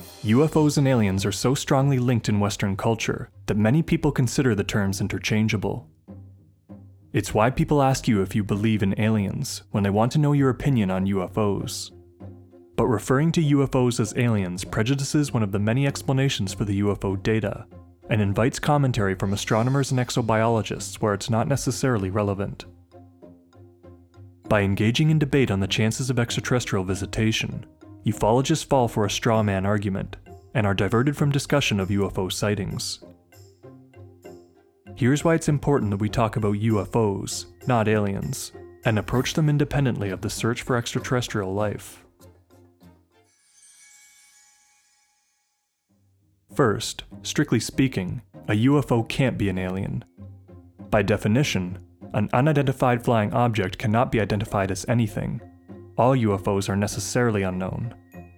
UFOs and aliens are so strongly linked in Western culture that many people consider the terms interchangeable. It's why people ask you if you believe in aliens when they want to know your opinion on UFOs. But referring to UFOs as aliens prejudices one of the many explanations for the UFO data, and invites commentary from astronomers and exobiologists where it's not necessarily relevant. By engaging in debate on the chances of extraterrestrial visitation, ufologists fall for a straw man argument, and are diverted from discussion of UFO sightings. Here's why it's important that we talk about UFOs, not aliens, and approach them independently of the search for extraterrestrial life. First, strictly speaking, a UFO can't be an alien. By definition, an unidentified flying object cannot be identified as anything. All UFOs are necessarily unknown.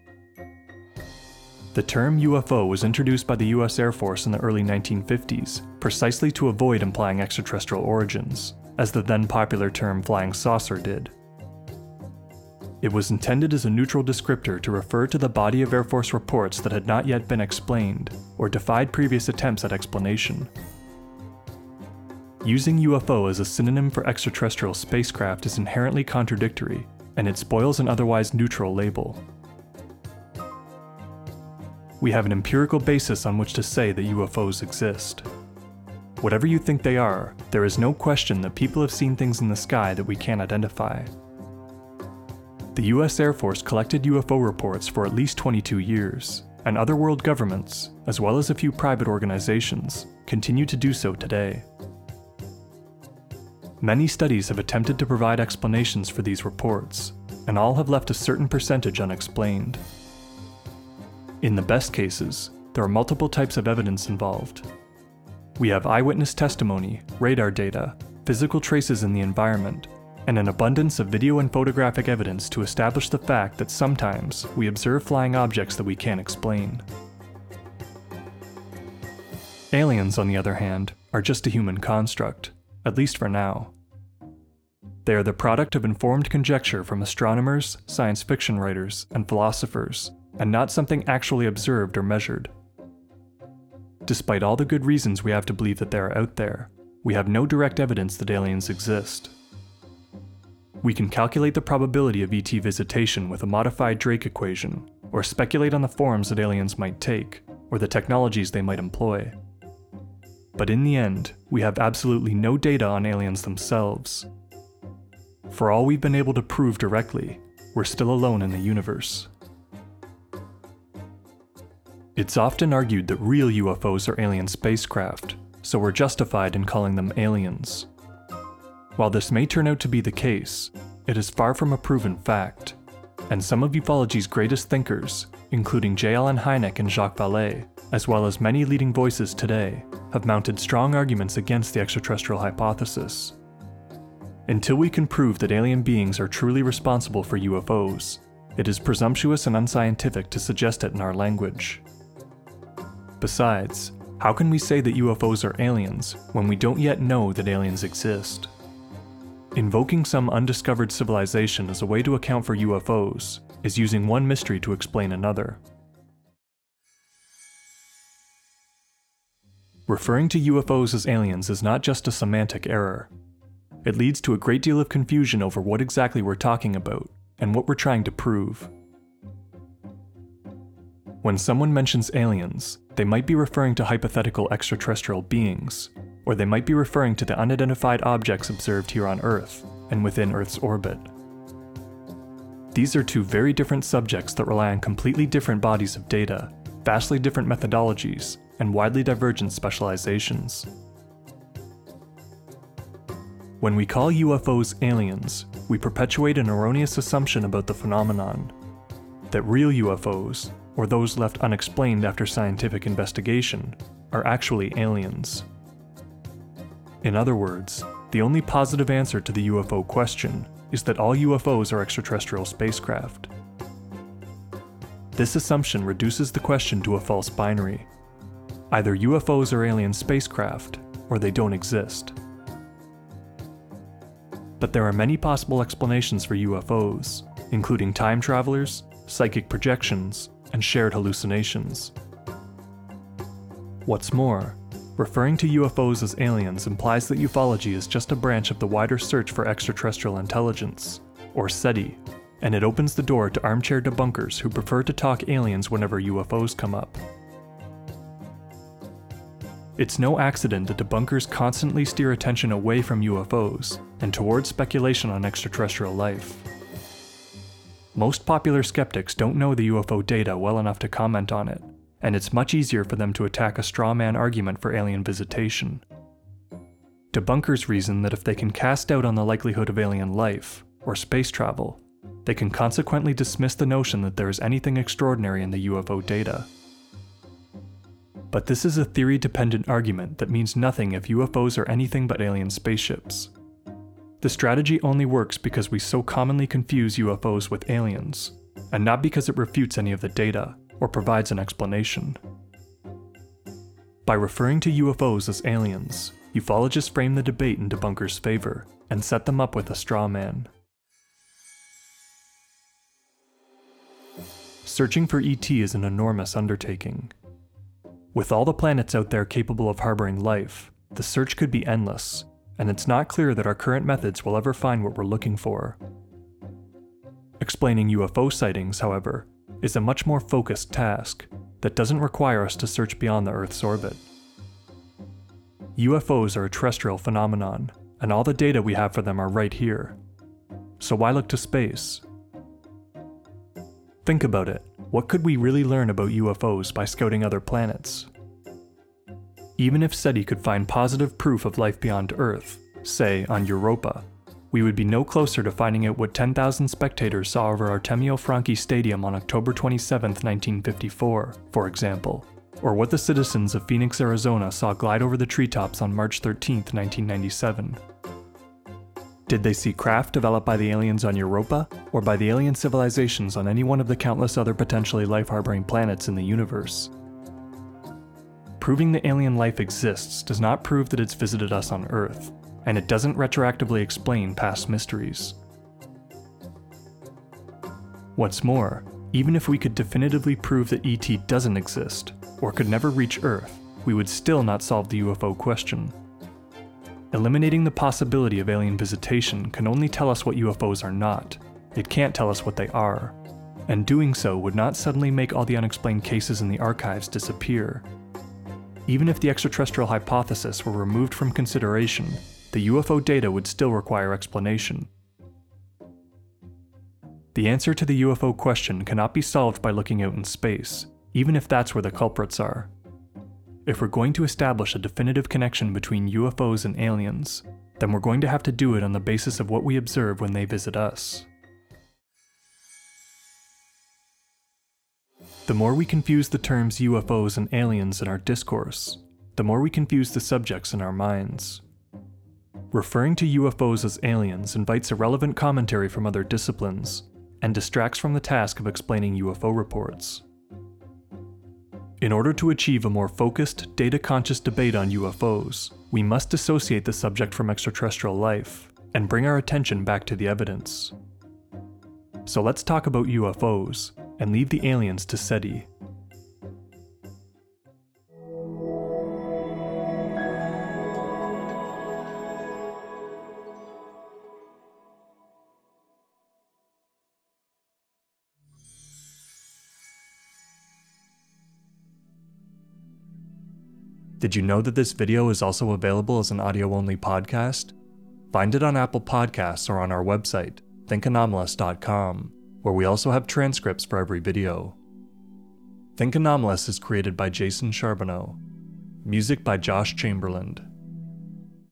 The term UFO was introduced by the US Air Force in the early 1950s, precisely to avoid implying extraterrestrial origins, as the then popular term flying saucer did. It was intended as a neutral descriptor to refer to the body of Air Force reports that had not yet been explained, or defied previous attempts at explanation. Using UFO as a synonym for extraterrestrial spacecraft is inherently contradictory, and it spoils an otherwise neutral label. We have an empirical basis on which to say that UFOs exist. Whatever you think they are, there is no question that people have seen things in the sky that we can't identify. The US Air Force collected UFO reports for at least 22 years, and other world governments, as well as a few private organizations, continue to do so today. Many studies have attempted to provide explanations for these reports, and all have left a certain percentage unexplained. In the best cases, there are multiple types of evidence involved. We have eyewitness testimony, radar data, physical traces in the environment, and an abundance of video and photographic evidence to establish the fact that sometimes we observe flying objects that we can't explain. Aliens, on the other hand, are just a human construct, at least for now. They are the product of informed conjecture from astronomers, science fiction writers, and philosophers, and not something actually observed or measured. Despite all the good reasons we have to believe that they are out there, we have no direct evidence that aliens exist. We can calculate the probability of ET visitation with a modified Drake equation, or speculate on the forms that aliens might take, or the technologies they might employ. But in the end, we have absolutely no data on aliens themselves. For all we've been able to prove directly, we're still alone in the universe. It's often argued that real UFOs are alien spacecraft, so we're justified in calling them aliens. While this may turn out to be the case, it is far from a proven fact, and some of ufology's greatest thinkers, including J. Allen Hynek and Jacques Vallée, as well as many leading voices today, have mounted strong arguments against the extraterrestrial hypothesis. Until we can prove that alien beings are truly responsible for UFOs, it is presumptuous and unscientific to suggest it in our language. Besides, how can we say that UFOs are aliens when we don't yet know that aliens exist? Invoking some undiscovered civilization as a way to account for UFOs is using one mystery to explain another. Referring to UFOs as aliens is not just a semantic error. It leads to a great deal of confusion over what exactly we're talking about and what we're trying to prove. When someone mentions aliens, they might be referring to hypothetical extraterrestrial beings, or they might be referring to the unidentified objects observed here on Earth and within Earth's orbit. These are two very different subjects that rely on completely different bodies of data, vastly different methodologies, and widely divergent specializations. When we call UFOs aliens, we perpetuate an erroneous assumption about the phenomenon, that real UFOs, or those left unexplained after scientific investigation, are actually aliens. In other words, the only positive answer to the UFO question is that all UFOs are extraterrestrial spacecraft. This assumption reduces the question to a false binary. Either UFOs are alien spacecraft, or they don't exist. But there are many possible explanations for UFOs, including time travelers, psychic projections, and shared hallucinations. What's more, referring to UFOs as aliens implies that ufology is just a branch of the wider search for extraterrestrial intelligence, or SETI, and it opens the door to armchair debunkers who prefer to talk aliens whenever UFOs come up. It's no accident that debunkers constantly steer attention away from UFOs and towards speculation on extraterrestrial life. Most popular skeptics don't know the UFO data well enough to comment on it, and it's much easier for them to attack a straw man argument for alien visitation. Debunkers reason that if they can cast doubt on the likelihood of alien life, or space travel, they can consequently dismiss the notion that there is anything extraordinary in the UFO data. But this is a theory-dependent argument that means nothing if UFOs are anything but alien spaceships. The strategy only works because we so commonly confuse UFOs with aliens, and not because it refutes any of the data, or provides an explanation. By referring to UFOs as aliens, ufologists frame the debate in debunkers' favor, and set them up with a straw man. Searching for ET is an enormous undertaking. With all the planets out there capable of harboring life, the search could be endless, and it's not clear that our current methods will ever find what we're looking for. Explaining UFO sightings, however, is a much more focused task that doesn't require us to search beyond the Earth's orbit. UFOs are a terrestrial phenomenon, and all the data we have for them are right here. So why look to space? Think about it. What could we really learn about UFOs by scouting other planets? Even if SETI could find positive proof of life beyond Earth, say on Europa, we would be no closer to finding out what 10,000 spectators saw over Artemio Franchi Stadium on October 27, 1954, for example, or what the citizens of Phoenix, Arizona saw glide over the treetops on March 13, 1997. Did they see craft developed by the aliens on Europa, or by the alien civilizations on any one of the countless other potentially life-harboring planets in the universe? Proving that alien life exists does not prove that it's visited us on Earth, and it doesn't retroactively explain past mysteries. What's more, even if we could definitively prove that ET doesn't exist, or could never reach Earth, we would still not solve the UFO question. Eliminating the possibility of alien visitation can only tell us what UFOs are not. It can't tell us what they are. And doing so would not suddenly make all the unexplained cases in the archives disappear. Even if the extraterrestrial hypothesis were removed from consideration, the UFO data would still require explanation. The answer to the UFO question cannot be solved by looking out in space, even if that's where the culprits are. If we're going to establish a definitive connection between UFOs and aliens, then we're going to have to do it on the basis of what we observe when they visit us. The more we confuse the terms UFOs and aliens in our discourse, the more we confuse the subjects in our minds. Referring to UFOs as aliens invites irrelevant commentary from other disciplines, and distracts from the task of explaining UFO reports. In order to achieve a more focused, data-conscious debate on UFOs, we must dissociate the subject from extraterrestrial life, and bring our attention back to the evidence. So let's talk about UFOs, and leave the aliens to SETI. Did you know that this video is also available as an audio-only podcast? Find it on Apple Podcasts or on our website, thinkanomalous.com, where we also have transcripts for every video. Think Anomalous is created by Jason Charbonneau. Music by Josh Chamberlain.